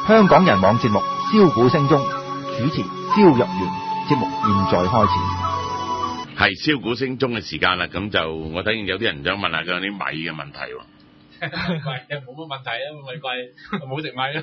香港人網節目簫鼓聲中，主持蕭若元。節目現在開始。 係簫鼓聲中嘅時間啦，咁就我睇見有啲人想問下佢有啲米嘅問題喎。 米冇乜問題啊，米貴冇食米啊。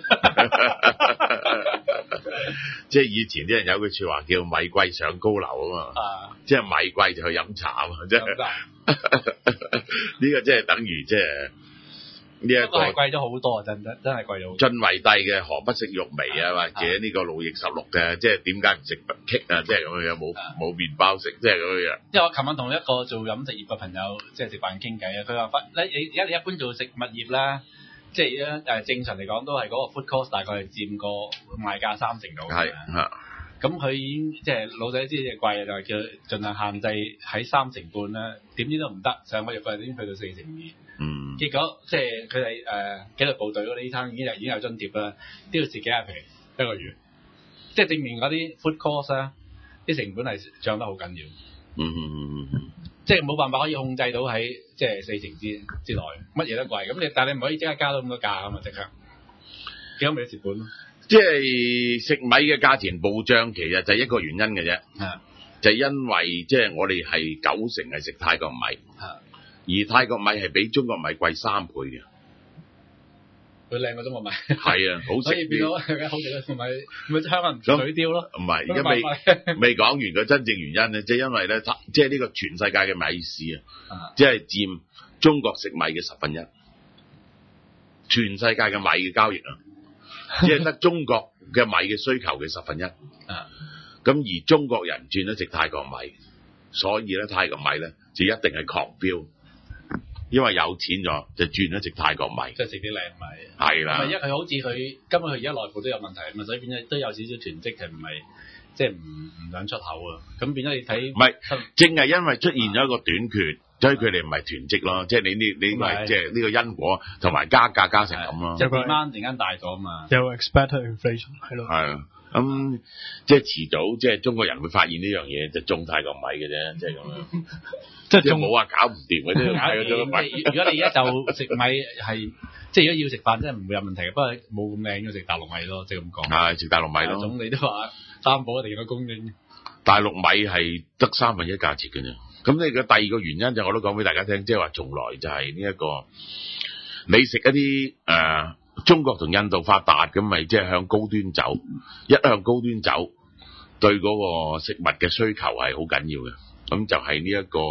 即係以前啲人有句説話叫米貴上高樓啊嘛，即係米貴就去飲茶啊嘛，即係呢個即係等於即係呢一個係貴咗好多啊，真係貴咗好多。 晉惠帝嘅何不食肉糜啊，或者呢個路易十六嘅即係點解唔食棘啊，即係咁樣冇麵包食，即係咁樣。 因為我琴日同一個做飲食業嘅朋友即係食飯傾偈啊，佢話你而家你一般做食物業咧，即係正常嚟講都係嗰個 food cost 大概係佔個賣價30%度嘅。係咁佢已經即係老細知隻貴啊，就係叫佢盡量限制喺3.5%啦，點知都唔得，上個月份已經去到4.2%。結果即係佢哋紀律部隊嗰啲醫生已經有津貼啦，都要蝕幾廿皮一個月，即係證明嗰啲 food cost 啊，啲成本係漲得好緊要。即係冇辦法可以控制到喺即係4成之內，乜嘢都貴。咁但係你唔可以即刻加到咁多價啊嘛，即刻幾多咪蝕本咯。即係食米嘅價錢暴漲，其實就係一個原因嘅啫。就係因為即係我哋係90%係食泰國米。而泰國米係比中國米貴3倍嘅， 佢靚過中國米。係啊，好食啲。所以變咗好食嘅米，咪香港人水雕咯。唔係， 而家未講完個真正原因咧，即係因為咧，即係呢個全世界嘅米市啊，即係佔中國食米嘅1/10，全世界嘅米嘅交易啊，即係得中國嘅米嘅需求嘅1/10。咁而中國人轉咗食泰國米，所以咧泰國米咧就一定係狂飆。因為有錢咗，就轉咗食泰國米，即係食啲靚米。係啦，佢好似佢根本佢而家內部都有問題啊嘛，所以變咗都有少少囤積，係唔係即係唔想出口啊？咁變咗你睇，唔係正係因為出現咗一個短缺，所以佢哋唔係囤積咯，即係你咪即係呢個因果同埋加價加成咁咯。即係 demand 突然間大咗啊嘛， 有 expected inflation 係咯。 係啊，咁即係遲早即係中國人會發現呢樣嘢，就種泰國米嘅啫，即係咁樣。即係冇話搞唔掂嘅啫，如果你而家就食米係，即係如果要食飯真係唔會有問題嘅，不過冇咁靚嘅食大陸米咯，即係咁講。係食大陸米咯。總理都話擔保一定有供應。大陸米係得1/3價錢嘅啫。咁你嘅第二個原因就我都講俾大家聽，即係話從來就係呢一個，你食一啲中國同印度發達咁咪即係向高端走，一向高端走，對嗰個食物嘅需求係好緊要嘅。咁就係呢一個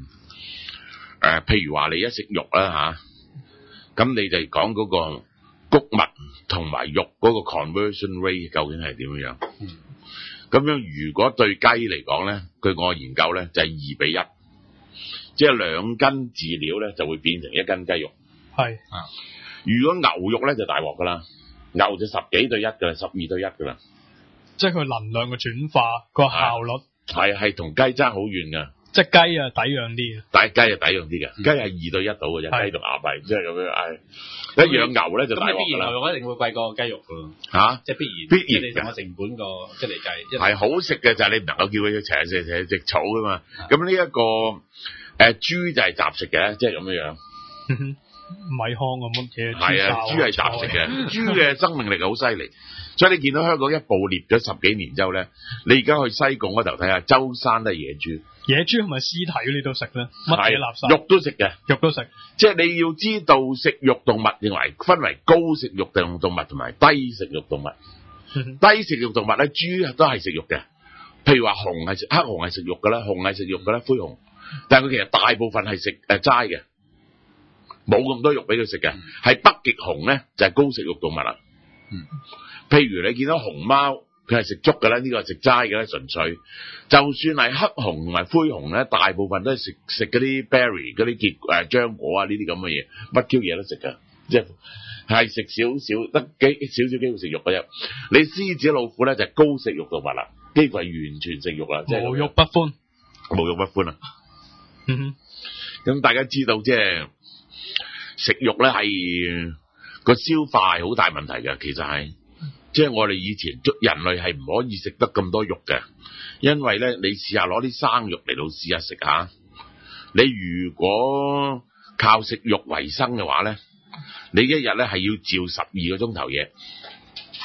譬如話你一食肉啦嚇，咁你就講嗰個穀物同埋肉嗰個 conversion rate 究竟係點樣？咁樣如果對雞嚟講咧，據我研究咧就係2:1，即係2斤飼料咧就會變成1斤雞肉。係如果牛肉咧就大鑊噶啦，牛就10幾對1噶啦，12對1噶啦。 即係佢能量嘅轉化個效率。 係同雞爭好遠噶， 即係雞啊抵養啲嘅，但係雞係抵養啲嘅，雞係2對1到嘅啫，雞同鴨係即係咁樣，一養牛咧就大鑊啦。咁必然牛肉一定會貴過雞肉㗎，即係必然嘅成本個即係嚟計。係好食嘅就係你唔能夠叫佢成日食草㗎嘛。咁呢一個豬就係雜食嘅，即係咁樣。 米糠咁乜嘢？ 係啊，豬係雜食嘅，豬嘅生命力好犀利。所以你見到香港一捕獵咗10幾年之後咧，你而家去西貢嗰頭睇下，周山都係野豬。野豬係咪屍體嗰啲都食咧？乜嘢垃圾？肉都食嘅，肉都食。即係你要知道食肉動物分為高食肉動物同埋低食肉動物。低食肉動物咧，豬都係食肉嘅。譬如話黑熊係食肉㗎啦，熊係食肉㗎啦，灰熊。但係佢其實大部分係食齋嘅，冇咁多肉俾佢食嘅。係北極熊咧就係高食肉動物啦。譬如你見到熊貓，佢係食竹嘅啦，呢個係食齋嘅啦，純粹。就算係黑熊同埋灰熊咧，大部分都係食嗰啲 berry 嗰啲漿果啊，呢啲咁嘅嘢，乜 Q 嘢都食㗎，即係食少少，得少少機會食肉嘅啫。你獅子老虎咧就係高食肉動物啦，幾乎係完全食肉啦，即係無肉不歡，無肉不歡啊！咁大家知道即係食肉咧係個消化係好大問題嘅，其實係。即係我哋以前人類係唔可以食得咁多肉嘅，因為咧你試下攞啲生肉嚟到試下食下，你如果靠食肉為生嘅話咧，你一日咧係要照12個鐘頭嘢，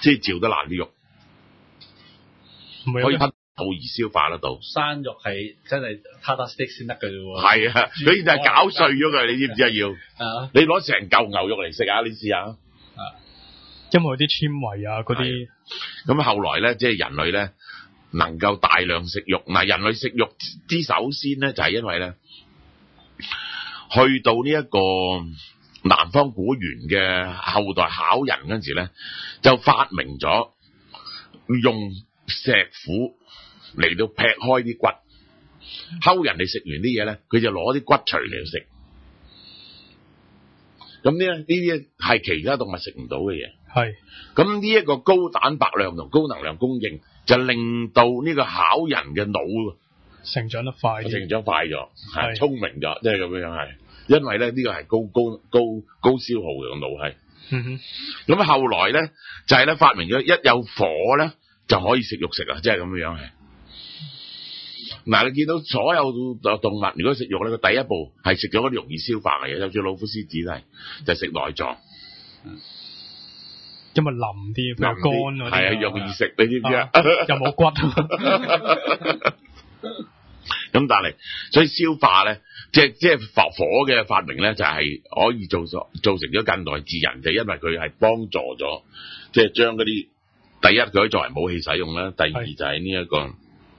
先照得爛啲肉，可以吞到而消化得到。 生肉係真係 hard stick 先得嘅啫喎。 係啊，佢就係攪碎咗佢，你知唔知啊？要你攞成嚿牛肉嚟食啊！你試下。 因為啲纖維啊嗰啲。 咁後來咧，即係人類咧能夠大量食肉。嗱，人類食肉之首先咧就係因為咧，去到呢一個南方古猿嘅後代考人嗰陣時咧，就發明咗用石斧嚟到劈開啲骨，睺人哋食完啲嘢咧，佢就攞啲骨錘嚟食。咁呢啲係其他動物食唔到嘅嘢。 係。 咁呢一個高蛋白量同高能量供應，就令到呢個考人嘅腦成長得快啲， 成長快咗，係聰明咗，即係咁樣係。因為咧呢個係高消耗嘅腦係。咁後來咧就係咧發明咗一有火咧就可以食肉食啊，即係咁樣係。嗱，你見到所有動物如果食肉咧，佢第一步係食咗嗰啲容易消化嘅嘢，就似老虎、獅子都係，就係食內臟。 因為腍啲，比較乾嗰啲。係啊， 容易食，你知唔知啊？ 又冇骨。 咁但係，所以消化咧，即係火嘅發明咧，就係可以造成咗近代智人，就因為佢係幫助咗，即係將嗰啲第一佢可以作為武器使用啦，第二就係呢一個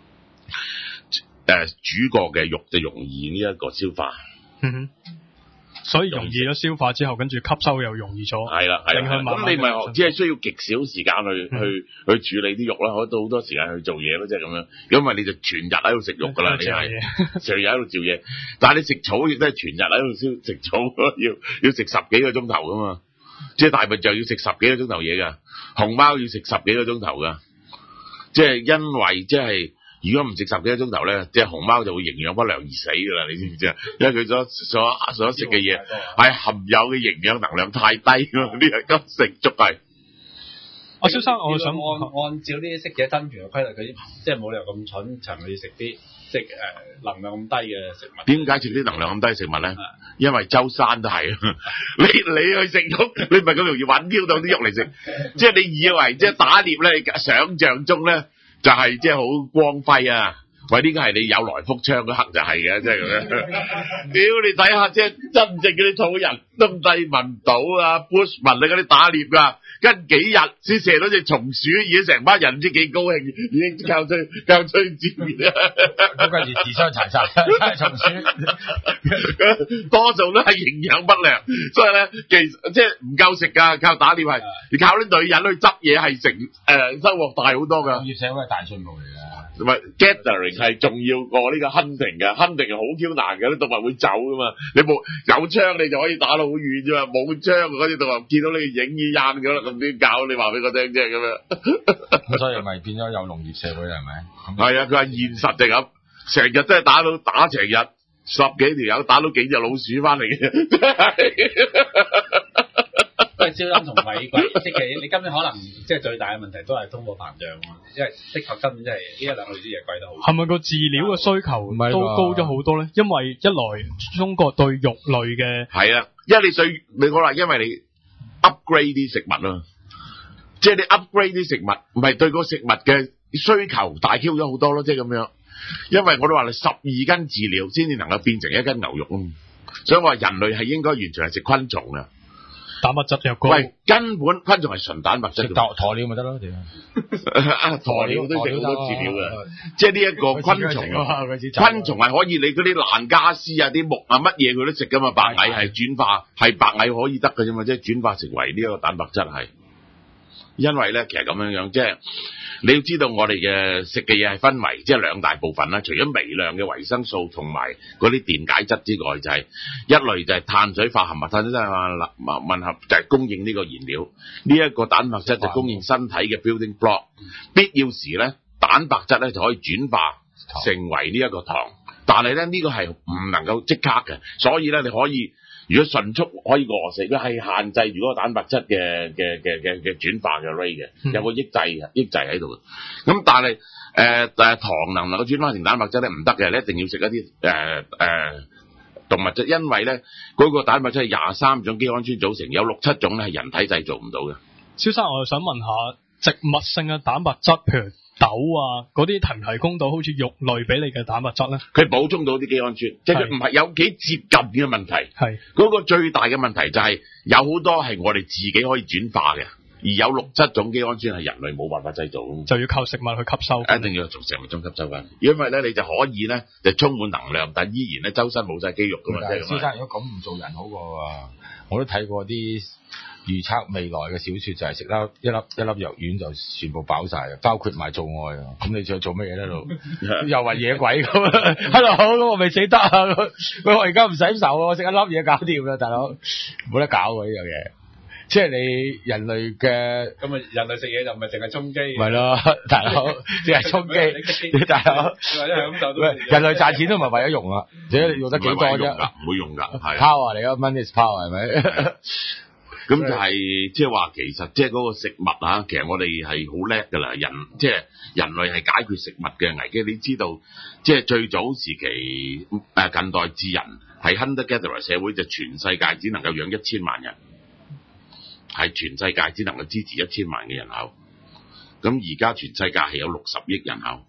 煮過嘅肉就容易呢一個消化。 所以容易咗消化之後，跟住吸收又容易咗。係啦。 咁你咪只係需要極少時間去處理啲肉啦，可以到好多時間去做嘢咯，即係咁樣。因為你就全日喺度食肉噶啦，你係成日喺度照嘢。但係你食草亦都係全日喺度食草，要食10幾個鐘頭噶嘛。即係大笨象要食10幾個鐘頭嘢噶，熊貓要食10幾個鐘頭噶。即係因為即係。如果唔食10幾個鐘頭咧，即係熊貓就會營養不良而死噶啦，你知唔知啊？因為佢所食嘅嘢係含有嘅營養能量太低咯，呢個急食足係。 阿蕭生，我想按照呢啲適者生存嘅規律，佢即係冇理由咁蠢，長去食啲即係能量咁低嘅食物。點解食啲能量咁低嘅食物咧？因為周山都係，你去食肉，你唔係咁容易揾挑到啲肉嚟食。即係你以為即係打獵咧，你想象中咧。就係即係好光輝啊！喂，呢個係你有來福槍嗰刻就係嘅，即係咁樣。屌你睇下，即係真正嗰啲土人東帝汶島啊、Bushman 啊嗰啲打獵㗎，跟幾日先射到隻松鼠，已經成班人唔知幾高興，已經靠吹箭啦。 咁跟住自相殘殺，松鼠多數都係營養不良，所以咧其實即係唔夠食㗎，靠打獵係，你靠啲女人去執嘢係收穫大好多㗎。 工業社會係大進步嚟㗎。 唔係 gathering 係重要過呢個 hunting 嘅 hunting 係好 Q 難嘅，啲動物會走噶嘛。你冇有槍你就可以打到好遠啫嘛，冇槍嗰啲動物見到你影已印㗎啦，咁點搞？你話俾我聽啫咁樣。 咁所以咪變咗有農業社會係咪？ 係啊，佢話現實就咁，成日都係打成日10幾條友打到幾隻老鼠翻嚟嘅。 招音同米貴，即係你今日可能即係最大嘅問題都係通貨膨脹啊，因為的確根本真係呢一兩個月啲嘢貴得好。係咪個飼料嘅需求都高咗好多咧？因為一來中國對肉類嘅係啊，因為你講啦，因為你 upgrade 啲食物啊，即係你 upgrade 啲食物，唔係對個食物嘅需求大 Q 咗好多咯，即係咁樣。因為我都話你12斤飼料先至能夠變成1斤牛肉啊，所以我話人類係應該完全係食昆蟲啊。 蛋白質又高， 喂，根本昆蟲係純蛋白質， 鴕鳥咪得咯， 鴕鳥都食好多飼料嘅，即係呢一個昆蟲，昆蟲係可以你嗰啲蘭加斯啊、啲木啊乜嘢佢都食噶嘛，白蟻係轉化，係白蟻可以得嘅啫嘛，即係轉化成為呢一個蛋白質係，因為咧其實咁樣即係。你要知道我哋嘅食嘅嘢係分為即係2大部分啦，除咗微量嘅維生素同埋嗰啲電解質之外，就係一類就係碳水化合物，碳水化合物混合就係供應呢個燃料，呢一個蛋白質就供應身體嘅 building block， 必要時咧蛋白質咧就可以轉化成為呢一個糖，但係咧呢個係唔能夠即刻嘅，所以咧你可以。如果迅速可以餓死，佢係限制住嗰個蛋白質嘅轉化嘅 rate 嘅，有個抑制喺度嘅。咁但係糖能唔能夠轉化成蛋白質咧唔得嘅，你一定要食一啲動物質，因為咧嗰個蛋白質係23種基氨酸組成，有6、7種咧係人體製造唔到嘅。 蕭生，我又想問下， 植物性嘅蛋白質，譬如豆啊嗰啲提唔提供到好似肉類俾你嘅蛋白質咧？ 佢補充到啲肌氨酸，即係佢唔係有幾接近嘅問題。 係嗰個最大嘅問題就係有好多係我哋自己可以轉化嘅，而有6-7種肌氨酸係人類冇辦法製造， 就要靠食物去吸收。 一定要從食物中吸收緊，因為咧你就可以咧就充滿能量，但依然咧周身冇晒肌肉噶嘛。 先生，如果咁唔做人好過啊！我都睇過啲預測未來嘅小說，就係食一粒藥丸就全部飽晒，包括埋做愛啊！咁你再做乜嘢喺度？又話野鬼咁，Hello， 我未死得啊！我而家唔使受，我食一粒嘢搞掂啦，大佬冇得搞喎呢樣嘢。即係你人類嘅咁啊，人類食嘢就唔係淨係充飢， 係咯，大佬淨係充飢，大佬人類賺錢都唔係為咗用啊，只係用得幾多啫？ 唔會用㗎，係 power 嚟㗎，money is power 係咪？ 咁就係即係話，其實即係嗰個食物啊，其實我哋係好叻㗎啦，即係人類係解決食物嘅危機。你知道，即係最早時期近代智人係 hunter-gatherer 社會，就全世界只能夠養1000萬人。係全世界只能夠支持1000萬嘅人口，咁而家全世界係有60億人口，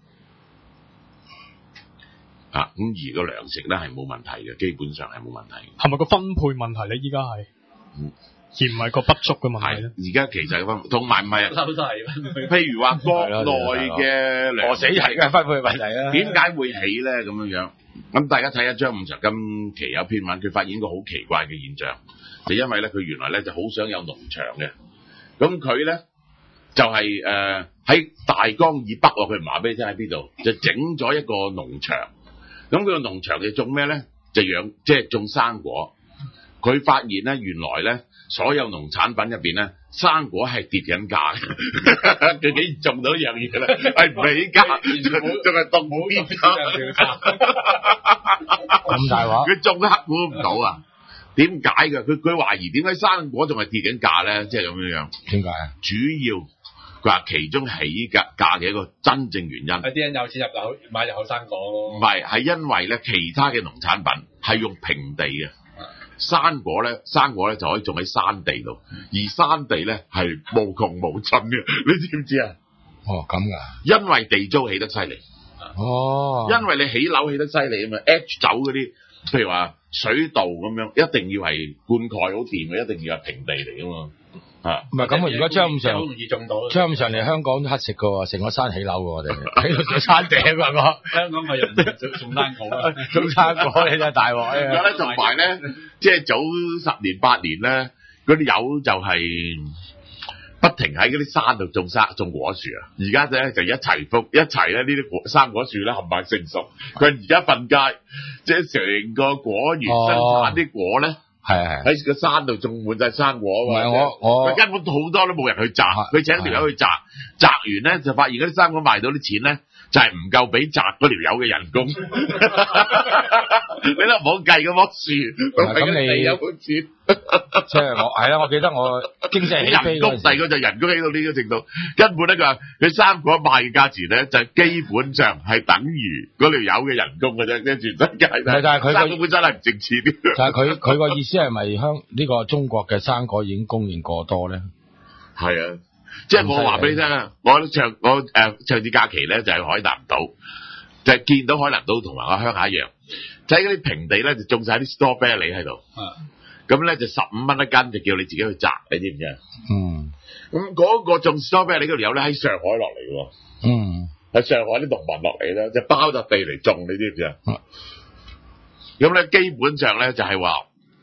咁而個糧食咧係冇問題嘅，基本上係冇問題。 係咪個分配問題咧？依家係，而唔係個不足嘅問題咧？ 而家其實分，同埋唔係啊，譬如話國內嘅糧食餓死人嘅分配問題啊， 點解會起咧？咁樣，咁大家睇一張5常今期有篇文，佢發現一個好奇怪嘅現象。就因為咧，佢原來咧就好想有農場嘅，咁佢咧就係喺大江以北佢唔話俾你聽喺邊度，就整咗一個農場。咁佢個農場就種咩咧？就即係種生果。佢發現咧，原來咧所有農產品入邊咧，生果係跌緊價嘅。佢竟然種到一樣嘢咧，係唔起價，仲係凍邊價。 咁大話？ 佢種黑估唔到啊！點解嘅？佢懷疑點解生果仲係跌緊價咧？即係咁樣。點解啊？主要佢話其中起價嘅一個真正原因係啲人有錢入口買入口生果咯。 唔係，係因為咧其他嘅農產品係用平地嘅，生果咧就可以種喺山地度，而山地咧係無窮無盡嘅。你知唔知啊？ 哦，咁㗎。 因為地租起得犀利。哦。因為你起樓起得犀利啊嘛 ，H 走嗰啲。譬如話水道咁樣，一定要係灌溉好掂嘅，一定要係平地嚟噶嘛。唔係咁啊！如果張五常嚟香港都乞食噶喎，成個山起樓噶我哋，起到上山頂㗎我。香港係人種生果啊，種生果你真係大鑊啊！而家咧同埋咧，即係早10年8年咧，嗰啲友就係不停喺嗰啲山度種果樹啊！而家咧就一齊咧呢啲生果樹咧冚唪唥成熟。佢而家瞓街，即係成個果園生產啲果咧，喺個山度種滿晒生果啊！佢根本好多都冇人去摘，佢請條友去摘，摘完咧就發現嗰啲生果賣到啲錢咧，就係唔夠俾摘嗰條友嘅人工。你都唔好計嗰棵樹，咁你有冇錢？即係我記得我經濟起飛人工，第二個就人工起到呢個程度，根本咧佢生果賣嘅價錢咧就基本上係等於嗰條友嘅人工嘅啫，即係全世界。但係佢生果本身係唔值錢啲。但係佢個意思係咪呢個中國嘅生果已經供應過多咧？係啊，即係我話俾你聽啊，我長節假期咧就係海南島，就係見到海南島同埋我鄉下一樣，就喺嗰啲平地咧就種晒啲 strawberry 喺度。咁咧就15蚊一斤，就叫你自己去摘，你知唔知啊？咁嗰個種 strawberry 嗰條友咧喺上海落嚟喎。喺上海啲農民落嚟咧，就包笪地嚟種，你知唔知啊？咁咧基本上咧就係話，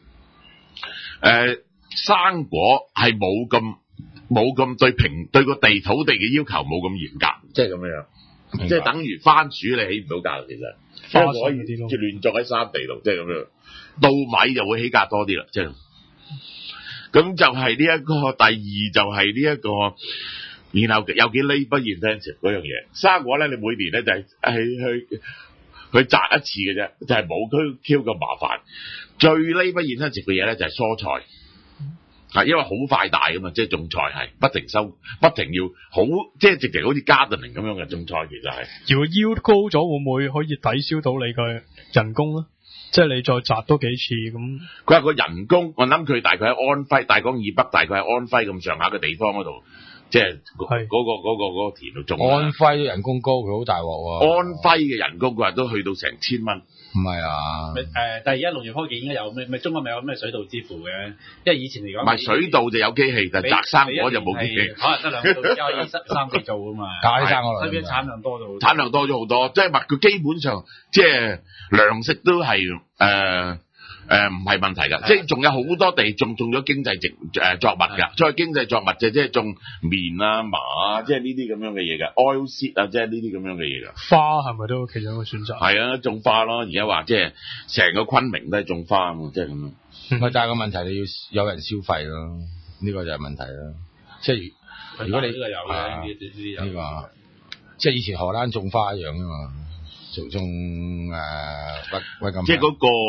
生果係冇咁對個地土地嘅要求冇咁嚴格，即係咁樣，即係等於番薯你起唔到價，其實番薯可以亂種喺山地度，即係咁樣。稻米就會起價多啲啦，即係咁就係呢一個。第二就係呢一個，然後有幾 labor intensive 嗰樣嘢。生果咧，你每年咧就係去摘一次嘅啫，就係冇 Q 咁麻煩。最 labor intensive 嘅嘢咧就係蔬菜，因為好快大噶嘛，即係種菜係不停收，不停要好，即係直情好似 gardening 咁樣嘅種菜，其實係。如果 yield 高咗，會唔會可以抵消到你嘅人工咧？即係你再摘多幾次咁。佢話個人工，我諗佢大概喺安徽、大江以北，大概喺安徽咁上下嘅地方嗰度， 即係嗰個田度種。 安徽人工高，佢好大鑊喎。 安徽嘅人工佢話都去到成1000蚊。 唔係啊， 但係而家農業科技應該有咩？中國咪有咩水稻之父嘅？因為以前嚟講， 唔係水稻就有機器，但係摘生果就冇機器。 可能得2到，因為3-4造啊嘛。 解生我啦。所以產量多咗好多。 產量多咗好多，即係話佢基本上即係糧食都係唔係問題㗎，即係仲有好多地種咗經濟作物㗎，所謂經濟作物就即係種棉啊、麻啊，即係呢啲咁樣嘅嘢㗎 ，oil seed 啊，即係呢啲咁樣嘅嘢㗎。 花係咪都其中一個選擇？ 係啊，種花咯，而家話即係成個昆明都係種花啊嘛，即係咁樣。 但係個問題你要有人消費咯，呢個就係問題啦。即係如果你呢個有嘅呢個，即係以前荷蘭種花一樣啊嘛，種咁。 即係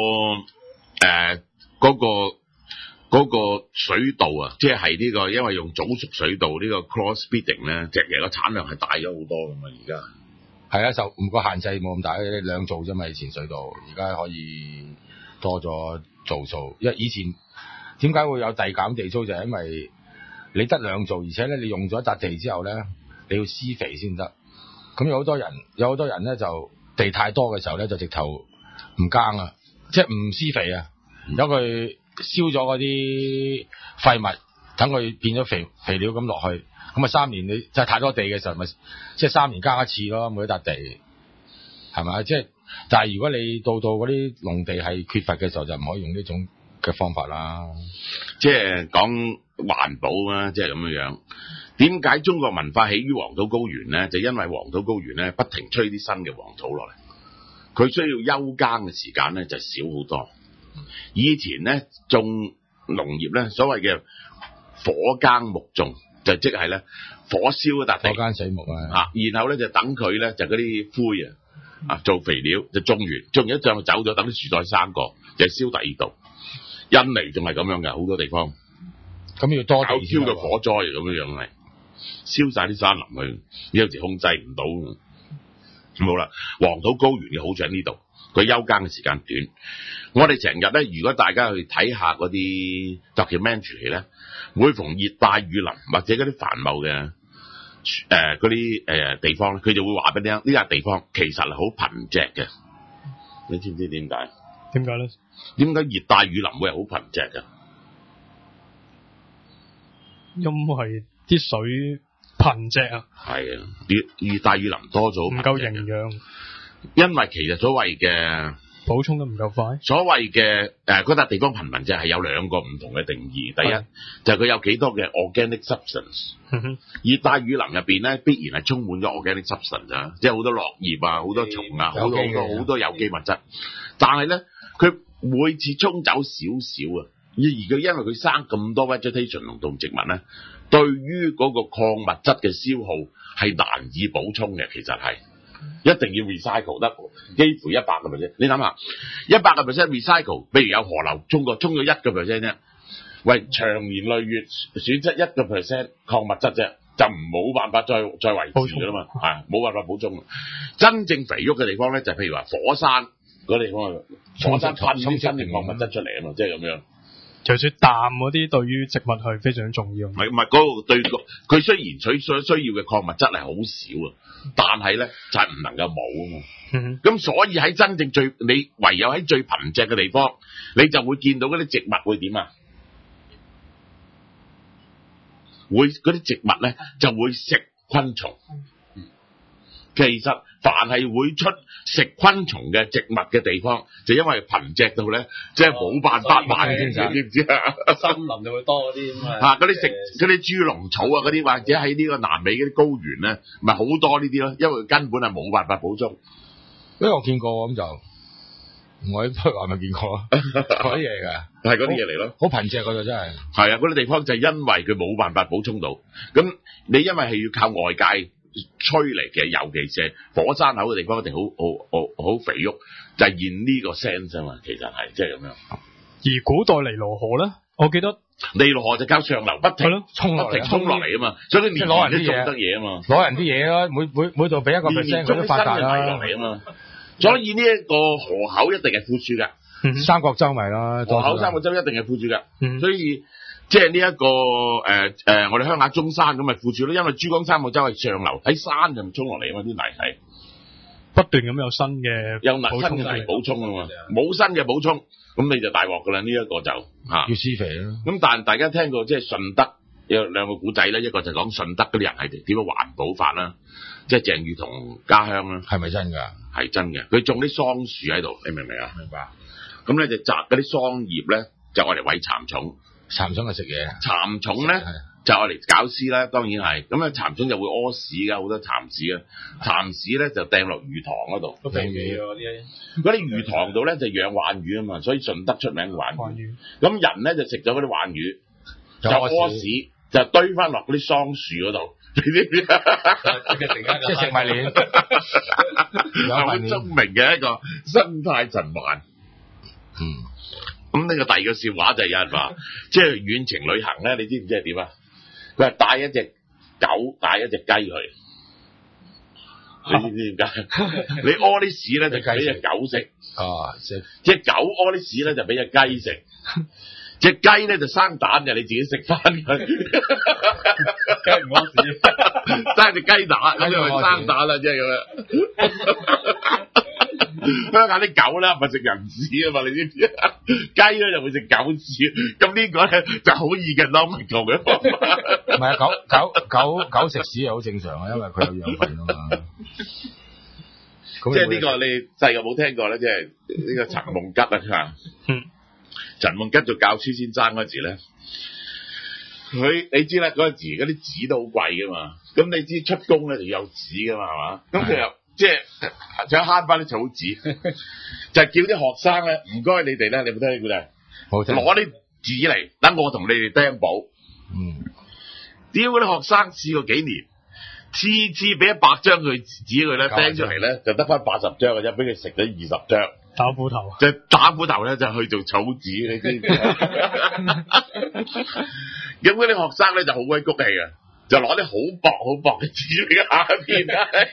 嗰個水稻啊，即係呢個，因為用早熟水稻呢個 cross breeding 咧，其實個產量係大咗好多噶嘛，而家係啊，就唔個限制冇咁大，兩造啫嘛，以前水稻，而家可以多咗造數，因為以前點解會有遞減地租，就係因為你得兩造，而且咧你用咗一笪地之後咧，你要施肥先得，咁有好多人咧就地太多嘅時候咧，就直頭唔耕啊。即係唔施肥啊，由佢燒咗嗰啲廢物，等佢變咗肥料咁落去，咁啊3年你即係太多地嘅時候，咪即係3年耕一次咯，每一笪地係咪？即係，但係如果你到嗰啲農地係缺乏嘅時候，就唔可以用呢種嘅方法啦。 即係講環保啊，即係咁樣樣。點解中國文化起於黃土高原咧？就因為黃土高原咧不停吹啲新嘅黃土落嚟。佢需要休耕嘅時間咧就少好多。以前咧種農業咧，所謂嘅火耕木種，就即係咧火燒一笪地， 火耕水木啊， 然後咧就等佢咧就嗰啲灰啊做肥料，就種完一仗走咗，等啲樹再生過，就燒第二度。印尼仲係咁樣嘅，好多地方。 咁要多搞挑到火災咁樣嚟，燒晒啲山林去，有時控制唔到。好啦，黃土高原嘅好處喺呢度，佢休耕嘅時間短。我哋成日咧，如果大家去睇下嗰啲 documentary 咧，每逢熱帶雨林或者嗰啲繁茂嘅嗰啲地方咧，佢就會話俾你聽，呢笪地方其實係好貧瘠嘅。你知唔知點解？ 點解咧？ 點解熱帶雨林會係好貧瘠嘅？ 因為啲水貧瘠啊， 係啊，熱帶雨林多咗， 唔夠營養。 因為其實所謂嘅補充得唔夠快。 所謂嘅嗰笪地方貧民瘠係有兩個唔同嘅定義。第一就係佢有幾多嘅 organic substance。熱帶雨林入邊咧，必然係充滿咗 organic substance 啊，即係好多落葉啊，好多蟲啊，好多有機物質。但係咧，佢每次沖走少少啊，而佢因為佢生咁多 vegetation 農動植物咧，對於嗰個礦物質嘅消耗係難以補充嘅，其實係。一定要 recycle 得幾乎 100%。你諗下，100% recycle， 譬如有河流沖咗1% 啫，喂，長年累月損失1% 礦物質啫，就冇辦法再維持㗎啦嘛，係冇辦法補充。真正肥沃嘅地方咧，就係譬如話火山嗰地方，火山噴啲新嘅礦物質出嚟啊嘛，即係咁樣。 就算氮嗰啲對於植物係非常重要。 唔係嗰個對佢雖然需要嘅礦物質係好少啊，但係咧就係唔能夠冇啊嘛。咁所以喺真正你唯有喺最貧瘠嘅地方，你就會見到嗰啲植物會點啊？嗰啲植物咧就會食昆蟲。其實凡係會出食昆蟲嘅植物嘅地方，就因為貧瘠到咧，即係冇辦法買，你知唔知啊？ 森林就會多啲咁啊！ 嗰啲嗰啲豬籠草啊，嗰啲或者喺呢個南美嗰啲高原咧，咪好多呢啲咯，因為根本係冇辦法補充。 因為我見過咁就，我喺北華咪見過嗰啲嘢㗎， 係嗰啲嘢嚟咯， 好貧瘠嗰度真係。係啊，嗰啲地方就係因為佢冇辦法補充到，咁你因為係要靠外界吹嚟嘅，尤其是火山口嘅地方一定好肥沃，就係現呢個 sense 啊嘛，其實係即係咁樣。 而古代尼羅河咧，我記得尼羅河就靠上流不停衝落嚟啊嘛，所以佢年年都種得嘢啊嘛，攞人啲嘢啦，每度俾1%佢都發達啦。落嚟啊嘛，所以呢一個河口一定係富庶㗎，三角洲咪啦，河口三角洲一定係富庶㗎，所以即係呢一個我哋鄉下中山咁咪富庶咯，因為珠江三角洲係上流喺山上衝落嚟啊嘛，啲泥係不斷咁有新嘅新嘅補充啊嘛，冇新嘅補充，咁你就大鑊噶啦，呢一個就要施肥咯。 咁但係大家聽過即係順德有兩個古仔咧，一個就講順德嗰啲人係點樣環保法啦，即係鄭裕彤家鄉啦， 係咪真㗎？ 係真嘅，佢種啲桑樹喺度，你明唔明啊？ 明白。 咁咧就摘嗰啲桑葉咧，就愛嚟餵蠶蟲。 蠶蟲係食嘢， 蠶蟲咧就愛嚟搞屎啦，當然係。咁啊蠶蟲就會屙屎㗎，好多蠶屎啊。蠶屎咧就掟落魚塘嗰度。 都肥嘢喎啲。 嗰啲魚塘度咧就養鯇魚啊嘛，所以順德出名鯇魚。咁人咧就食咗嗰啲鯇魚，就屙屎，就堆翻落嗰啲桑樹嗰度。你知唔知？ 即係食物鏈， 好聰明嘅一個生態循環。咁呢個第二個笑話就係有人話，即係遠程旅行咧，你知唔知係點啊？佢係帶一隻狗，帶一隻雞去。你知唔知點解？你屙啲屎咧就俾隻狗食。隻狗屙啲屎咧就俾隻雞食。隻雞咧就生蛋嘅，你自己食翻佢。 雞唔屙屎， 生隻雞蛋，咁就係生蛋啦，即係咁樣。鄉下啲狗咧咪食人屎啊嘛，你知唔知？雞咧就會食狗屎，咁呢個咧就好易嘅 logical 嘅方法。 唔係啊，狗食屎係好正常啊，因為佢有養分啊嘛。 即係呢個你細個冇聽過咧，即係呢個陳夢吉啊。陳夢吉做教書先生嗰時咧，你知啦，嗰陣時嗰啲紙都好貴噶嘛，咁你知出工咧就有紙噶嘛，係嘛？咁佢又即係想慳翻啲草紙，就係叫啲學生咧，唔該你哋咧，你有冇聽過咧？攞啲紙嚟，等我同你哋釘簿。屌嗰啲學生試過幾年，次次俾100張佢紙佢咧，釘出嚟咧就得翻80張嘅啫，俾佢食咗20張。 打斧頭， 就打斧頭咧，就去做草紙，你知唔知？咁嗰啲學生咧就好鬼谷氣嘅，就攞啲好薄嘅紙嚟下邊。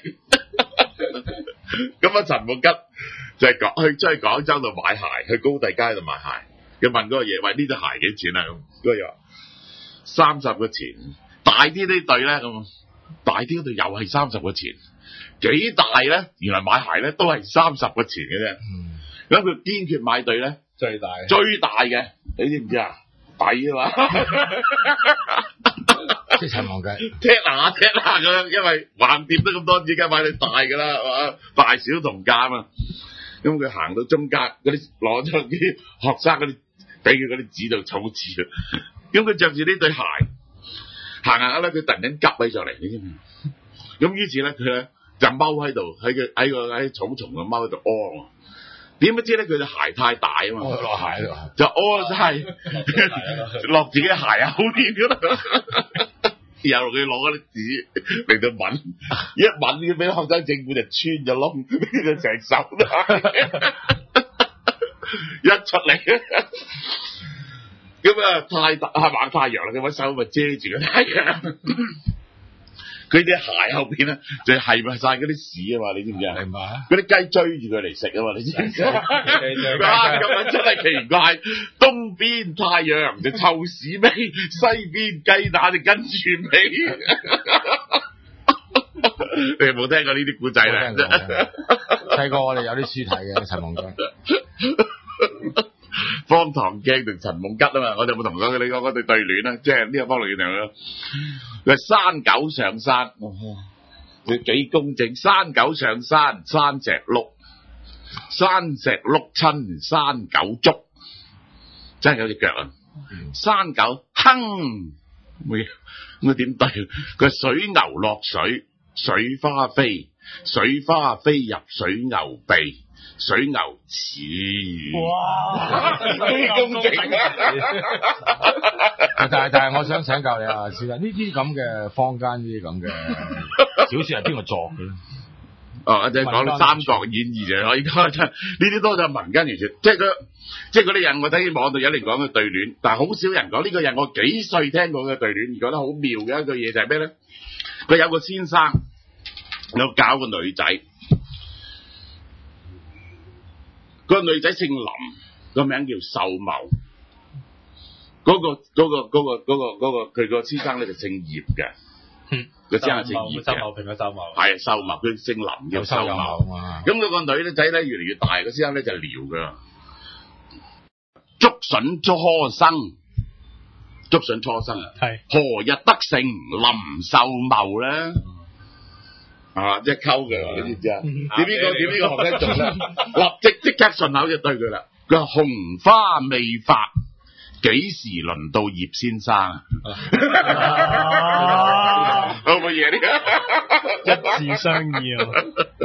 咁啊，陳夢吉就係去出去廣州度買鞋，去高第街度買鞋。佢問嗰個嘢：喂，呢對鞋幾錢啊？咁嗰個嘢話30個錢，大啲呢對咧咁，大啲嗰對又係30個錢。幾大咧？原來買鞋咧都係30個錢嘅啫。咁佢堅決買對咧最大嘅，你知唔知啊？抵啊嘛！ 即係陳夢吉踢下咁樣，因為橫掂得咁多紙，梗係買對大㗎啦，係嘛？大小同價啊嘛。咁佢行到中間嗰啲攞咗啲學生嗰啲俾佢嗰啲紙度草紙。咁佢着住呢對鞋行下咧，佢突然間急起上嚟，你知唔知？咁於是咧佢咧就踎喺度喺草叢度踎喺度屙。點不知咧佢對鞋太大啊嘛， 落鞋度就屙晒落自己鞋口邊嗰度，然後佢攞嗰啲紙嚟到抿，一抿佢俾學生政府就穿咗窿，佢成手都一出嚟，咁啊太大係猛太陽啦，佢揾手咪遮住個太陽。佢啲鞋後邊咧就係咪晒嗰啲屎啊嘛？你知唔知啊？ 係嘛？ 嗰啲雞追住佢嚟食啊嘛？你知唔知？咁啊真係奇怪！東邊太陽就臭屎味，西邊雞蛋就跟住味。你有冇聽過呢啲古仔咧？ 細個我哋有啲書睇嘅陳夢吉。 方唐鏡同陳夢吉啊嘛，我哋有冇同你講嗰對對聯啊？即係呢個方唐鏡同佢山狗上山，佢幾公正。山狗上山，山石碌親山狗捉，真係有隻腳啊！山狗哼，咁點對？佢水牛落水，水花飛，水花飛入水牛鼻。水牛似，哇！幾公正但係我想請教你啊，先生，呢啲咁嘅坊間呢啲咁嘅小說係邊個作嘅咧？ 我哋講《三國演義》就可以講，呢啲多就民間傳說，即係嗰啲人，我睇網度有人講嘅對聯，但係好少人講呢個人。我幾歲聽過嘅對聯，而覺得好妙嘅一句嘢就係咩咧？佢有個先生有搞個女仔。個女仔姓林，個名叫秀茂。 嗰個佢個先生咧就姓葉嘅，個先生姓葉嘅， 周茂平嘅周茂， 係秀茂，佢姓林嘅秀茂。咁嗰個女咧仔咧越嚟越大，個先生咧就撩噶，竹筍初生，係何日得成林秀茂咧？即係溝嘅，你知唔知啊？點呢個學得做咧？立即刻順口就對佢啦。佢話紅花未發，幾時輪到葉先生？有冇嘢呢？ 一字相依啊！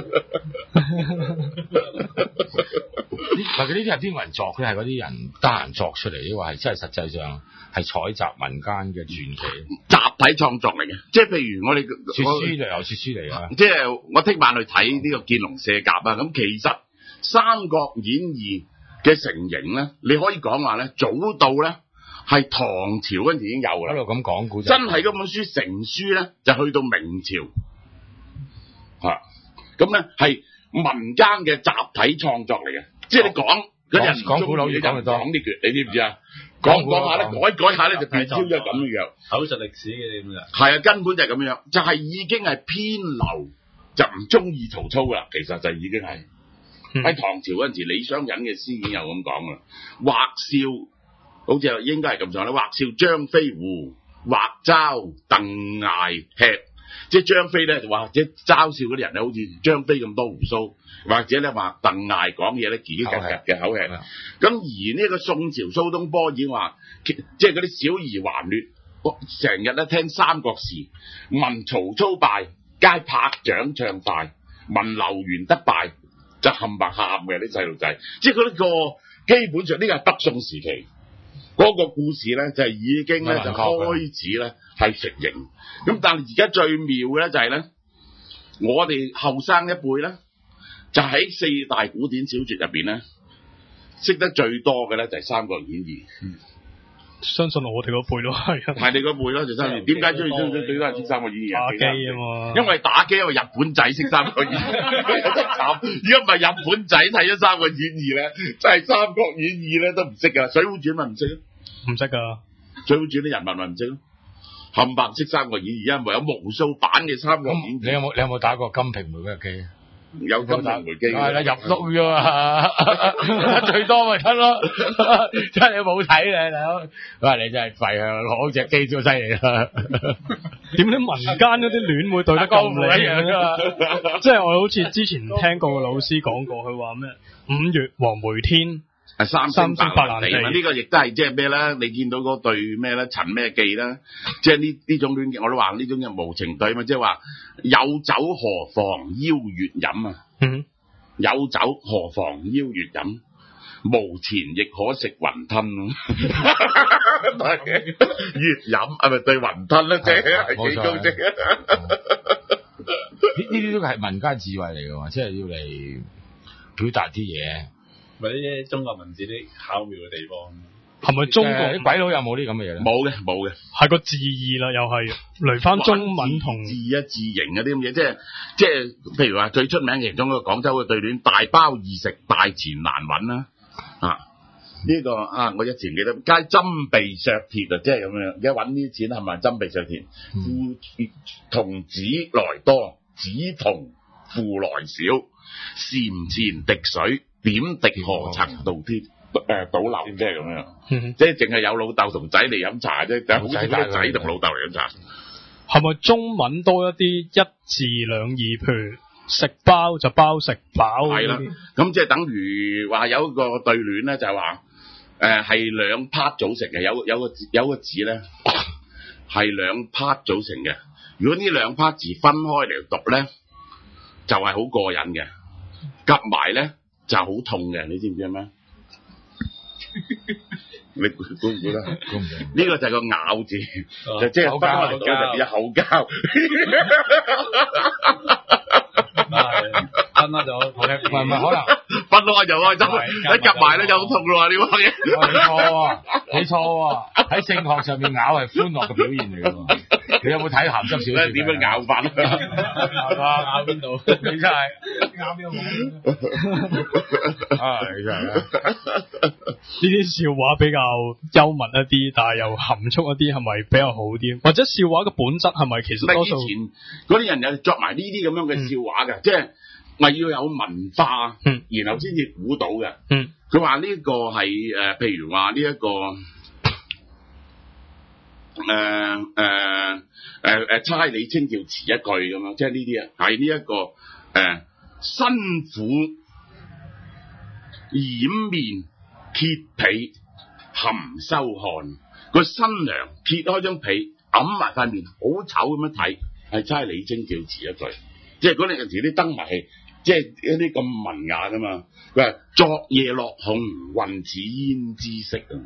佢呢啲係邊個人作咧？係嗰啲人得閒作出嚟，抑或係真係實際上係採集民間嘅傳奇， 集體創作嚟嘅。即係譬如我哋說書嚟啊！ 即係我聽晚去睇呢個見龍卸甲啊！咁其實《三國演義》嘅成形咧，你可以講話咧，早到咧係唐朝嗰陣時已經有啦。 喺度咁講古仔， 真係嗰本書成書咧，就去到明朝咁咧係民間嘅集體創作嚟嘅。即係你講嗰啲人講古佬，你講呢橛，你知唔知啊？講下咧，改下咧就變超咗咁樣， 口述歷史嘅咁樣。 係啊，根本就係咁樣，就係已經係偏流，就唔中意曹操啦。其實就已經係喺唐朝嗰陣時，李商隱嘅詩已經有咁講啦。或笑，好似應該係咁上啦。或笑張飛胡，或嘲鄧艾吃。即係張飛咧，或者嘲笑嗰啲人咧，好似張飛咁多鬍鬚，或者咧話鄧艾講嘢咧，自己夾嘅口吃。咁而呢個宋朝蘇東坡已經話，即係嗰啲小兒環劣，成日咧聽三國時，聞曹操敗，皆拍掌唱快；聞劉元得敗，就冚唪喊嘅啲細路仔。即係嗰個基本上呢個係北宋時期。嗰個故事咧就係已經咧就開始咧係成形，咁但係而家最妙嘅咧就係咧，我哋後生一輩咧就喺四大古典小說入邊咧識得最多嘅咧就係《三國演義》。 相信我哋嗰輩都係， 係你嗰輩咯，就三年。點解最多係識《三國演義》 打機啊嘛？ 因為打機，因為日本仔識《三國演義》，有得慘。如果唔係日本仔睇咗《三國演義》咧，真係《三國演義》咧都唔識噶，《水滸傳》咪唔識咯。唔識噶，《水滸傳》啲人民咪唔識咯，冚唪唥識《三國演義》，因為有無數版嘅《三國演義》。 你有冇打過金瓶梅嗰隻機？ 有金瓶梅機， 係啦，入碌啫嘛，最多咪得咯。真係你冇睇你大佬，哇！你真係廢啊，攞隻機都犀利啦。 點解民間嗰啲戀會對得咁理一樣噶？即係我好似之前聽過個老師講過，佢話咩5月黃梅天。三星白蘭地， 呢個亦都係即係咩咧？你見到嗰對咩咧？陳咩記啦，即係呢種戀，我都話呢種嘅無情對嘛，即係話有酒何妨邀月飲啊！有酒何妨邀月飲，無錢亦可食雲吞咯。月飲係咪對雲吞咧？啫係幾高興呢啲都係民間智慧嚟嘅嘛，即係要嚟表達啲嘢。 咪啲中國文字啲巧妙嘅地方， 係咪中國啲鬼佬有冇啲咁嘅嘢咧？ 冇嘅， 係個字義啦，又係嚟翻中文同字啊字形嗰啲咁嘢，即係譬如話最出名其中嗰個廣州嘅對聯，大包易食，大錢難揾啦。呢個我一前記得，皆針鼻削鐵啊，即係咁樣。而家揾啲錢係咪針鼻削鐵？同子來多，子同父來少，簷前滴水。點滴何曾倒天倒流，即係咁樣，即係淨係有老豆同仔嚟飲茶啫，但係好少啲仔同老豆嚟飲茶。 係咪中文多一啲一字兩義？譬如食包就包食飽。係啦， 咁即係等於話有一個對聯咧，就係話係兩 part 組成嘅，有個字咧係兩 part 組成嘅。如果呢兩 part 字分開嚟讀咧，就係好過癮嘅，夾埋咧。就好痛嘅，你知唔知咩？你估唔估得？呢個就係個咬字，就即係分開嚟講就變咗口交。 分開咗，唔係可能分開就開心，一夾埋咧就好痛咯！呢個嘢你錯喎，喺性學上面咬係歡樂嘅表現嚟㗎。你有冇睇鹹濕小說？ 點樣咬法？ 咬邊度？ 你真係〜 真係呢啲笑話比較幽默一啲，但係又含蓄一啲，係咪比較好啲？或者笑話嘅本質係咪其實多數？ 以前嗰啲人有作埋呢啲咁樣嘅笑話嘅，即係咪要有文化，然後先至估到嘅。佢話呢個係譬如話呢一個差你清叫詞一句咁樣，即係呢啲啊，係呢一個辛苦掩面揭被含羞汗，個新娘揭開張被揞埋塊面，好醜咁樣睇，係差你清叫詞一句，即係嗰陣時啲燈謎係即係一啲咁文雅噶嘛。佢話昨夜落紅，雲似胭脂色啊。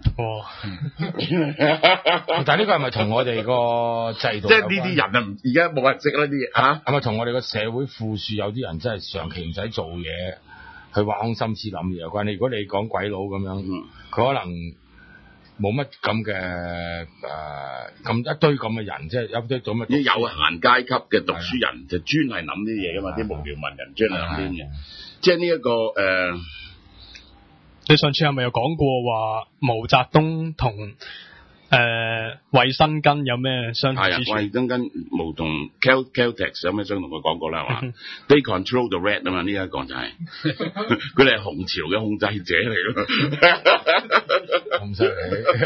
但係呢個係咪同我哋個制度？ 即係呢啲人啊，而家冇人識啦啲嘢嚇。 係咪同我哋個社會富庶有啲人真係長期唔使做嘢，去挖空心思諗嘢有關？如果你講鬼佬咁樣，佢可能冇乜咁嘅咁一堆咁嘅人，即係一堆咁嘅。啲有閒階級嘅讀書人就專係諗啲嘢噶嘛，啲無聊文人專係諗啲嘢。即係呢一個你上次係咪有講過話毛澤東同衛生巾有咩相同之處？ 衛生巾冇同 Caltex 有咩相同？我講過啦，係嘛？They control the rat 啊嘛，呢一個就係佢哋係紅潮嘅控制者嚟咯。 咁犀利，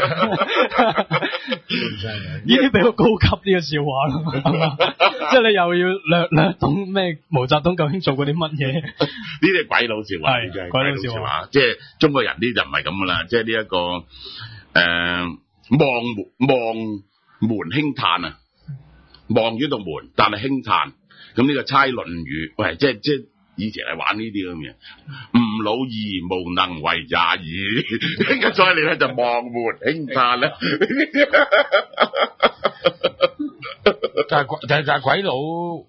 呢啲比較高級啲嘅笑話咯，即係你又要略懂咩毛澤東究竟做過啲乜嘢？ 呢啲係鬼佬笑話， 係鬼佬笑話， 即係中國人呢就唔係咁噶啦，即係呢一個望門輕嘆啊，望咗道門，但係輕嘆。咁呢個猜論語，喂，即係以前係玩呢啲咁嘅，吾老矣，無能為也矣。跟住再嚟咧就望門輕嘆啦。 但係鬼佬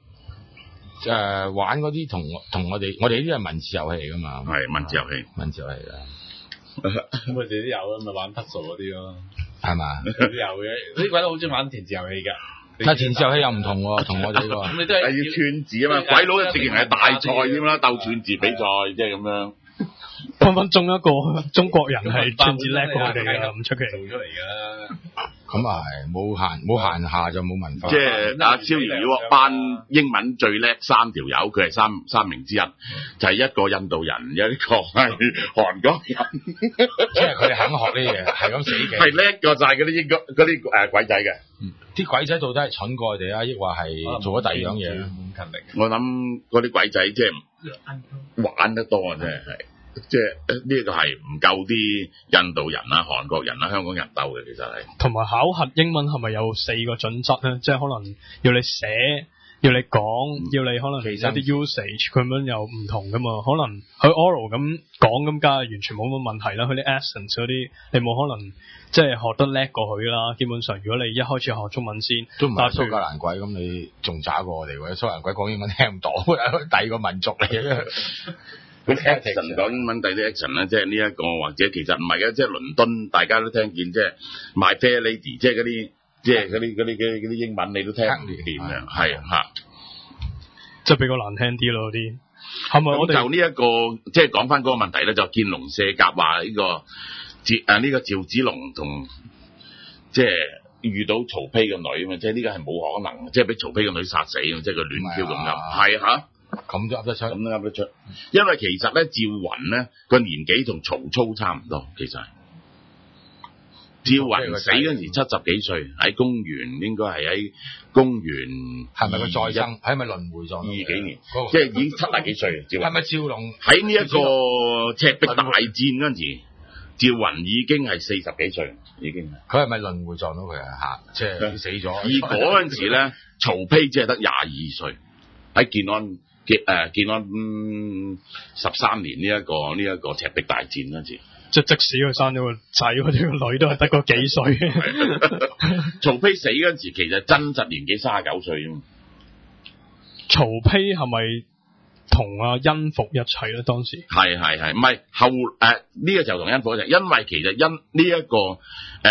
玩嗰啲同我哋呢啲係文字遊戲嚟噶嘛？ 係文字遊戲， 文字遊戲啦。 咁我哋都有啊，咪玩 puzzle 嗰啲咯， 係嘛？ 都有嘅，啲鬼佬好中意玩填字遊戲㗎。 但係填字遊戲又唔同喎，同我哋呢個。 咁你都係要串字啊嘛，鬼佬就直情係大賽添啦，鬥串字比賽，即係咁樣。 分分鐘一個中國人係串字叻過我哋㗎，唔出奇。 做出嚟㗎。 咁啊係，冇閒下就冇文化。 即係阿蕭如果班英文最叻三條友，佢係三名之一，就係一個印度人，有一個係韓國人。 即係佢哋肯學呢嘢，係咁死嘅。 係叻過晒嗰啲鬼仔嘅。 啲鬼仔到底係蠢過佢哋啊，抑或係做咗第二樣嘢？ 咁勤力。 我諗嗰啲鬼仔即係玩得多啊，真係。即係呢個係唔夠啲印度人啊、韓國人啊、香港人鬥嘅，其實係。同埋考核英文係咪有4個準則咧？即係可能要你寫、要你講、要你可能其實啲 usage 佢咁樣又唔同噶嘛？可能佢 oral 咁講咁，梗係完全冇乜問題啦。佢啲 essence 嗰啲，你冇可能即係學得叻過佢啦。基本上，如果你一開始學中文先， 都唔係蘇格蘭鬼咁，你仲渣過我哋喎。蘇格蘭鬼講英文聽唔到，第二個民族嚟嘅。 咁 action 講英文第啲 action 咧，即係呢一個或者其實唔係嘅，即係倫敦大家都聽見，即係 My Fair Lady，即係嗰啲即係嗰啲英文你都聽唔掂嘅，係嚇， 即係比較難聽啲咯啲。係咪我哋就呢一個即係講翻嗰個問題咧，就見龍射甲話呢個趙子龍同即係遇到曹丕嘅女啊嘛，即係呢個係冇可能，即係俾曹丕嘅女殺死，即係佢亂跳咁樣，係嚇。 咁都噏得出， 因為其實咧，趙雲咧個年紀同曹操差唔多，其實係趙雲死嗰陣時70幾歲，喺公元應該係喺公元係咪佢再生？係咪輪迴咗？ 20幾年，即係已經70幾歲。趙雲係咪趙龍喺呢一個赤壁大戰嗰陣時，趙雲已經係40幾歲，已經。 佢係咪輪迴撞到佢啊？即係死咗。 而嗰陣時咧，曹丕只係得22歲，喺建安13年呢一個赤壁大戰嗰陣時。 即使佢生咗個仔或者個女，都係得個幾歲。 曹丕死嗰陣時，其實真實年紀39歲啫嘛。 曹丕係咪同阿甄宓一齊咧？當時係，唔係後呢個就同甄宓一齊，因為其實呢一個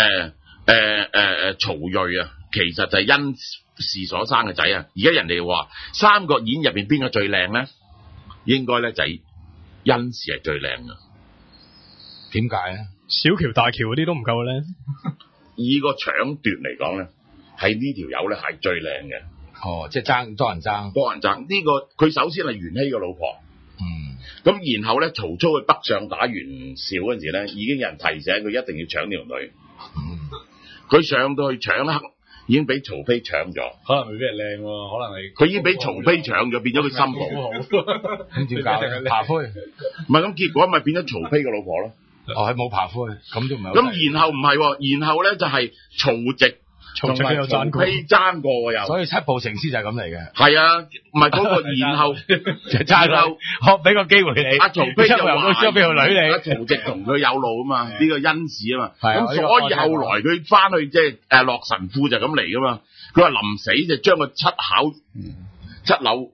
曹睿啊，其實就係甄氏所生嘅仔啊。而家人哋話《三國演義》入邊邊個最靚咧？ 應該咧就係甄氏係最靚嘅。 點解咧？ 小橋大橋嗰啲都唔夠靚。 以個搶奪嚟講咧，係呢條友咧係最靚嘅。 哦，即係爭多人爭。 呢個佢首先係袁熙嘅老婆。咁然後咧，曹操去北上打袁紹嗰陣時咧，已經有人提醒佢一定要搶條女。佢上到去搶黑，已經俾曹丕搶咗。 可能未必係靚喎，可能係佢已經俾曹丕搶咗，變咗佢心抱。咁點解？爬灰。 唔係咁，結果咪變咗曹丕嘅老婆咯。 係冇爬灰，咁都唔係。 咁然後唔係，然後咧就係曹植。 曹植有爭過， 爭過喎又， 所以七步成詩就係咁嚟嘅。 係啊，唔係嗰個然後就爭後，我俾個機會你。 阿曹丕就話俾條女你。 曹植同佢有路啊嘛，呢個甄氏啊嘛。咁所以後來佢翻去即係洛神賦就咁嚟噶嘛。佢話臨死就將個七縷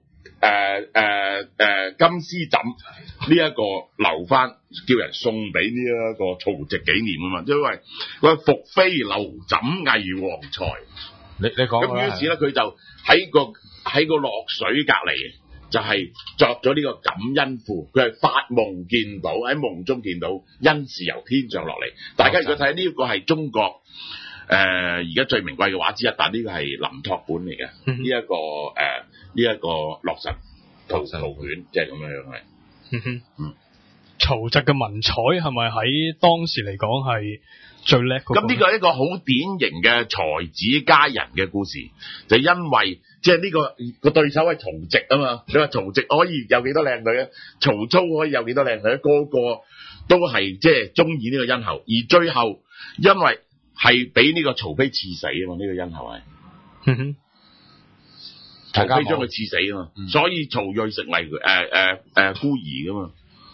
金絲枕呢一個留翻，叫人送俾呢一個曹植紀念啊嘛，因為佢伏飛留枕偽黃才。 你講咁於是咧，佢就喺個落水隔離，就係作咗呢個感恩賦。佢係發夢見到，喺夢中見到甄氏由天上落嚟。大家如果睇呢個係中國而家最名貴嘅畫之一，但呢個係臨拓本嚟嘅，呢一個洛神圖卷，即係咁樣係。 曹植嘅文采係咪喺當時嚟講係最叻？ 咁呢個係一個好典型嘅才子佳人嘅故事，就因為即係呢個對手係曹植啊嘛。你話曹植可以有幾多靚女啊？曹操可以有幾多靚女？個個都係即係中意呢個殷侯，而最後因為係俾呢個曹丕刺死啊嘛，呢個殷侯係。曹丕將佢刺死啊嘛，所以曹睿成為孤兒噶嘛。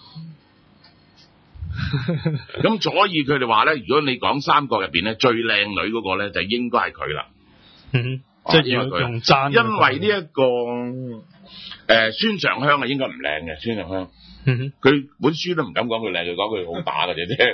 咁所以佢哋話咧，如果你講三國入邊咧，最靚女嗰個咧就應該係佢啦。 即係要用爭。 因為呢一個孫尚香係應該唔靚嘅，孫尚香。佢本書都唔敢講佢靚，佢講佢好打嘅啫。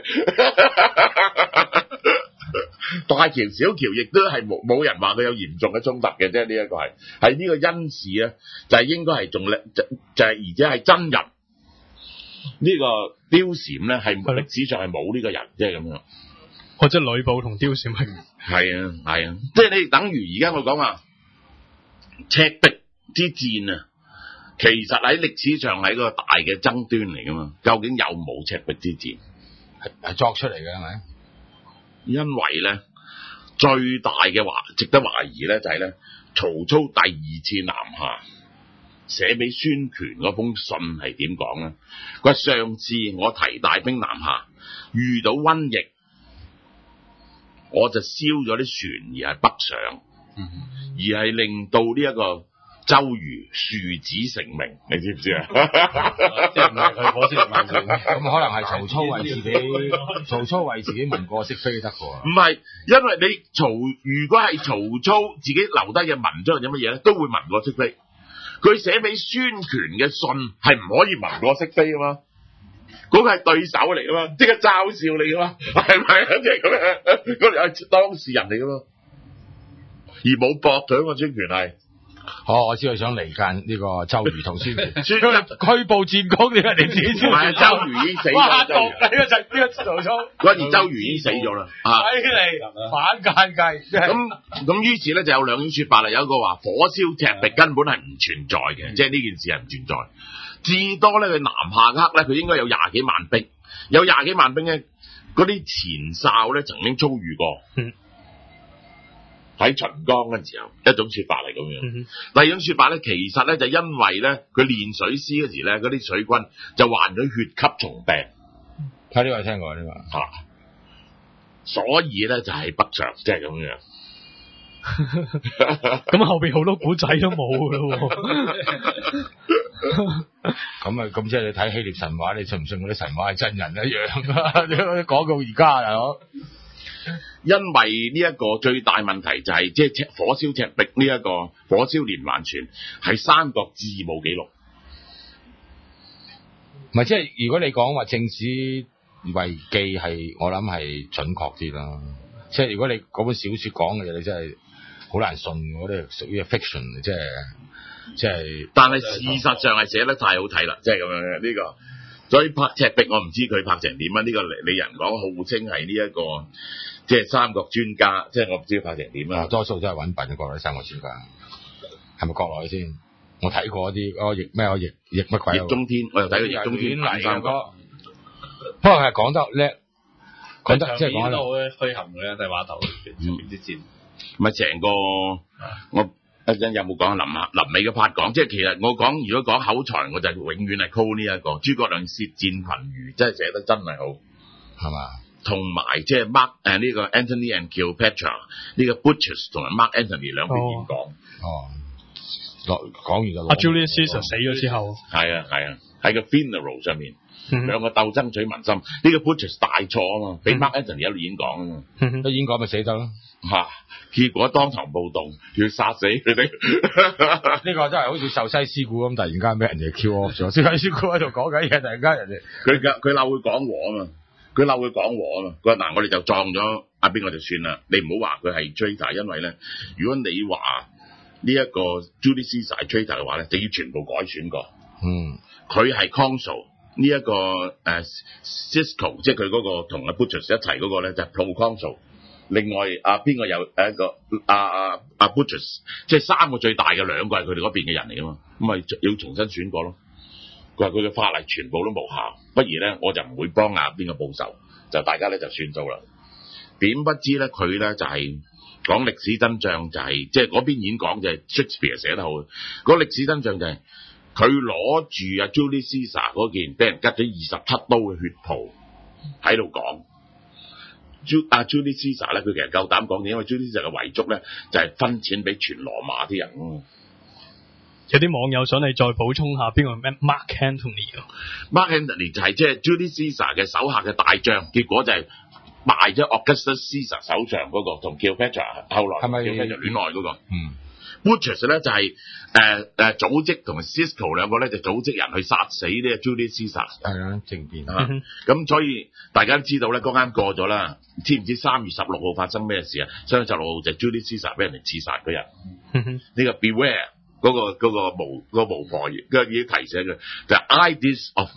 大喬小喬亦都係冇人話佢有嚴重嘅衝突嘅啫。呢一個係呢個甄氏咧，就係應該係仲叻，就係而且係真人。呢個貂蟬咧係歷史上係冇呢個人，即係咁樣。 即係呂布同貂蟬係。 係啊，即係你等於而家我講話赤壁之戰啊，其實喺歷史上係一個大嘅爭端嚟噶嘛。究竟有冇赤壁之戰？ 係作出嚟嘅係咪？ 因為咧最大嘅值得懷疑咧就係咧曹操第二次南下寫俾孫權嗰封信係點講咧？佢話上次我提大兵南下遇到瘟疫，我就燒咗啲船而係北上，而係令到呢一個周瑜庶子成名，你知唔知啊？ 即係唔係佢火燒連環船， 咁可能係曹操為自己文過飾非得過。 唔係，因為你如果係曹操自己留低嘅文章有乜嘢咧，都會文過飾非。佢寫俾孫權嘅信係唔可以文過飾非噶嘛？嗰個係對手嚟噶嘛，即係嘲笑嚟噶嘛，係咪啊？即係咁樣，嗰條係當事人嚟噶嘛，而冇駁嘴個孫權係。 我知佢想離間呢個周瑜同孫權，拘捕戰功，點解你自己知？唔係周瑜已經死咗。 呢個就呢個曹操。 嗰陣周瑜已經死咗啦。 犀利，反間計。 咁於是咧就有兩種說法啦。有一個話火燒赤壁根本係唔存在嘅，即係呢件事係唔存在。至多咧佢南下刻咧，佢應該有20幾萬兵，有20幾萬兵咧，嗰啲前哨咧曾經遭遇過。喺秦江嘅時候，一種說法嚟咁樣。第二種說法咧，其實咧就因為咧佢練水師嗰時咧，嗰啲水軍就患咗血吸蟲病。 睇呢個聽過呢個所以咧就係北上，即係咁樣。 咁後邊好多古仔都冇噶咯。 咁即係你睇希臘神話，你信唔信嗰啲神話係真人一樣？講到而家大佬。 因為呢一個最大問題就係即係火燒赤壁呢一個火燒連環船係三國志冇記錄。 唔係，即係如果你講話正史遺記係，我諗係準確啲啦。即係如果你嗰本小說講嘅嘢，你真係好難信，嗰啲屬於 fiction，即係即係， 但係事實上係寫得太好睇啦，即係咁樣嘅呢個。所以拍赤壁我唔知佢拍成點啊！呢個你人講號稱係呢一個即係三國專家，即係我唔知佢拍成點啊！ 多數都係揾笨嘅國內三國專家，係咪國內先？我睇過啲易咩易乜鬼？ 易中天，我又睇過易中天嚟三國。 不過係講得叻，講得即係講得好虛含嘅第話頭邊啲戰， 咪成個我。一陣有冇講臨尾嘅 part 講，即係其實我講如果講口才，我就永遠係 call 呢一個諸葛亮舌戰群儒，真係寫得真係好，係嘛？同埋即係 Mark 呢個 Antony and Cleopatra 呢個 Butchers 同埋 Mark Antony 兩邊演講。 講完就阿 Julius Caesar 死咗之後， 係啊，喺個 funeral 上面。兩個鬥爭取民心，呢個 Butchers 大錯啊嘛，俾 Mark Antony 一路演講啊嘛， 一演講咪死得咯嚇，結果當場暴動，要殺死佢哋。 呢個真係好似壽西師傅咁，突然間俾人哋 kill off 咗。壽西師傅喺度講緊嘢，突然間人哋佢鬧佢講和啊嘛，佢話嗱我哋就撞咗阿邊個就算啦，你唔好話佢係 traitor， 因為咧如果你話呢一個 Julius Caesar 係 traitor 嘅話咧，就要全部改選過。佢係 consul。呢一個Cisco 即係佢嗰個同阿 Butchers 一齊嗰個咧就係 proconsul。另外邊個有一個Butchers， 即係三個最大嘅兩個係佢哋嗰邊嘅人嚟噶嘛，咁咪要重新選過咯。佢話佢嘅法例全部都無效，不如咧我就唔會幫邊個報仇，就大家咧就算數啦。點不知咧佢咧就係講歷史真相，就係即係嗰邊演講就係 Shakespeare 寫得好，嗰歷史真相就係。佢攞住阿 Julius Caesar 嗰件俾人拮咗27刀嘅血袍喺度講，阿 Julius Caesar 咧，佢其實夠膽講嘅，因為 Julius Caesar 嘅遺囑咧就係分錢俾全羅馬啲人。 有啲網友想你再補充下邊個咩 Mark Antony。Mark Antony 就係即係 Julius Caesar 嘅手下嘅大將，結果就係賣咗 Augustus Caesar 手上嗰個同 Cleopatra 後來 Cleopatra 戀愛嗰個。Butchers 咧就係組織同埋 Cisco 兩個咧就組織人去殺死呢個 Julius Caesar。係啊，政變啊。咁所以大家都知道咧，嗰啱過咗啦。知唔知3月16號發生咩事啊？3月16號就係 Julius Caesar 俾人哋刺殺嗰日。呢個 Beware 嗰個巫婆已經提醒佢，就係 Ides of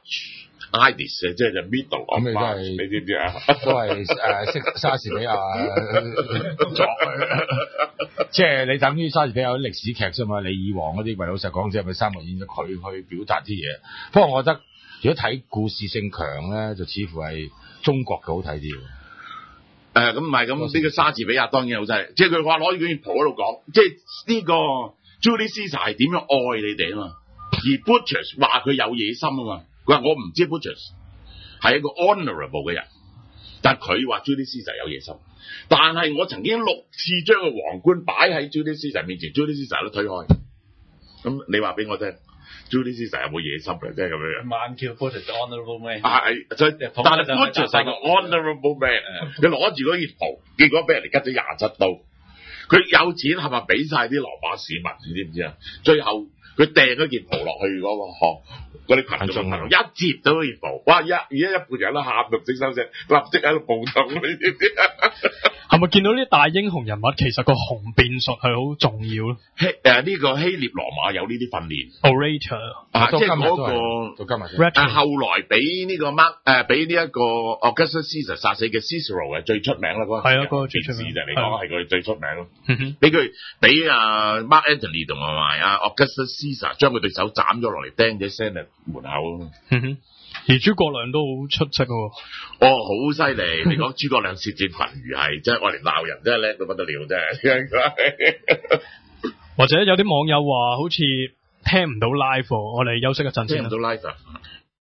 March。Ides 即係就 middle of March，你知唔知啊？ 都係識莎士比亞作即係你等於莎士比亞有啲歷史劇啫嘛。李爾王嗰啲，喂老實講，即係咪三國演咗佢去表達啲嘢？不過我覺得如果睇故事性強咧，就似乎係中國嘅好睇啲。 咁唔係咁呢個莎士比亞當然好犀利，即係佢話攞住件袍喺度講，即係呢個 Julius Caesar 係點樣愛你哋啊嘛。而 Butchers 話佢有野心啊嘛。佢話我唔知 Butchers 係一個 honourable 嘅人，但係佢話 Julius Caesar 有野心。但係我曾經6次將個皇冠擺喺 Julius Caesar 面前，Julius Caesar 都推開。咁你話俾我聽 ，Julius Caesar 有冇野心嘅？即係咁樣。 Man kill Butchers honourable man。 係，所以但係 Butchers 係個 honourable man。佢攞住嗰件袍，結果俾人哋拮咗27刀。佢有錢係咪俾晒啲羅馬市民？你知唔知啊？最後佢掟咗件袍落去嗰個殼。嗰啲群眾一接到嗰件袍，哇！而家一半人都喊到整收聲，立即喺度暴動，你知唔知？ 係咪見到啲大英雄人物其實個雄辯術係好重要咧？ 呢個希臘羅馬有呢啲訓練 ，orator 即係嗰個後來俾呢個俾呢一個 Augustus Caesar 殺死嘅 Cicero 係最出名啦，嗰個係嗰個最出名就嚟講係佢最出名咯。俾Mark Antony 同埋Augustus Caesar 將佢對手斬咗落嚟釘喺 Senate 門口。 而諸葛亮都好出色喎。 好犀利！你講諸葛亮舌戰群儒係，真係愛嚟鬧人，真係叻到不得了，真係。 或者有啲網友話好似聽唔到 live，我哋休息一陣先。 聽唔到 live 啊？